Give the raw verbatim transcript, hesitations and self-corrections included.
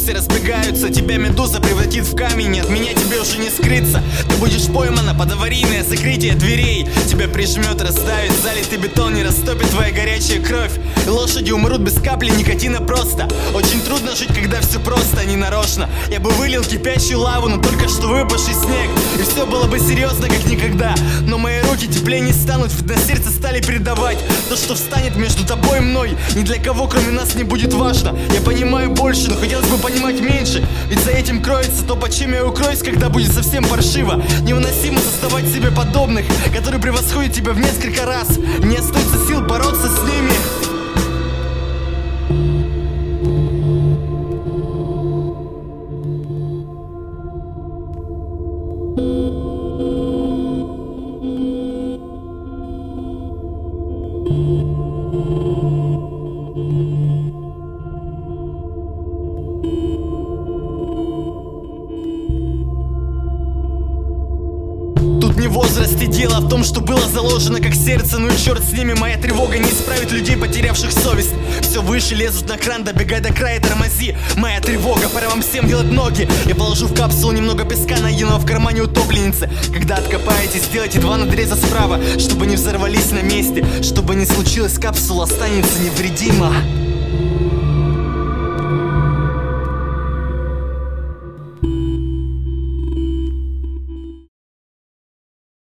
все разбегаются. Тебя медуза превратит в камень, и от меня тебе уже не скрыться. Ты будешь поймана под аварийное закрытие дверей. Тебя прижмет, раздавит, залитый бетон не растопит твоя горячая кровь. И лошади умрут без капли никотина просто. Очень трудно жить, когда все просто, а не нарочно. Я бы вылил кипящую лаву, но только что выпавший снег, и все было бы серьезно, как никогда. Но мои руки теплее не станут, ведь на сердце стали передавать то, что встанет между тобой и мной. Ни для кого, кроме нас, не будет важно. Я понимаю больше, но хотелось бы понимать меньше. Ведь за этим кроется то, под чем я укроюсь, когда будет совсем паршиво. Невыносимо создавать себе подобных, которые превосходят тебя в несколько раз. Не остается сил бороться с ними. Тут не возраст и дело в том, что было заложено как сердце. Ну и черт с ними, моя тревога не исправит людей, потерявших совесть. Все выше лезут на кран, добегай до края, тормози. Моя тревога, пора вам всем делать ноги. Я положу в капсулу немного песка, найденного в кармане утопленницы. Когда откопаете, сделайте два надреза справа, чтобы не взорвались на месте. Чтобы не случилось, капсула останется невредима.